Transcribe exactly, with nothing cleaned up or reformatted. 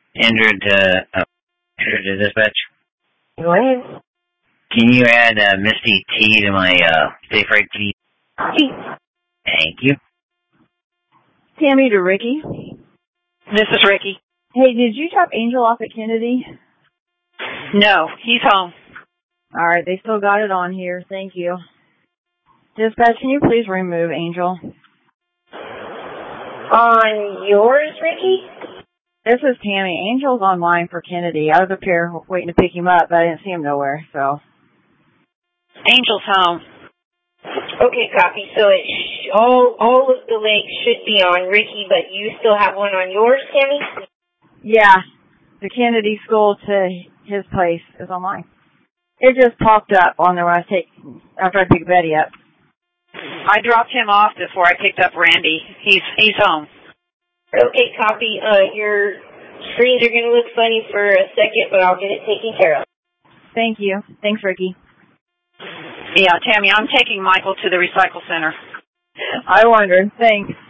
Andrew to, uh, Andrew to dispatch. Go ahead. Can you add uh, Misty T to my uh, safe ride, please? T. Thank you. Tammy to Ricky. This is Ricky. Hey, did you drop Angel off at Kennedy? No, he's home. All right, they still got it on here. Thank you. Dispatch, can you please remove Angel? On yours, Ricky? This is Tammy. Angel's online for Kennedy. I was up here waiting to pick him up, but I didn't see him nowhere, so. Angel's home. Okay, copy. So it sh- all all of the legs should be on Ricky, but you still have one on yours, Tammy? Yeah, the Kennedy school to his place is online. It just popped up on there when I take after I picked Betty up. I dropped him off before I picked up Randy. He's he's home. Okay, copy. Uh, your screens are going to look funny for a second, but I'll get it taken care of. Thank you. Thanks, Ricky. Yeah, Tammy, I'm taking Michael to the recycle center. I wondered. Thanks.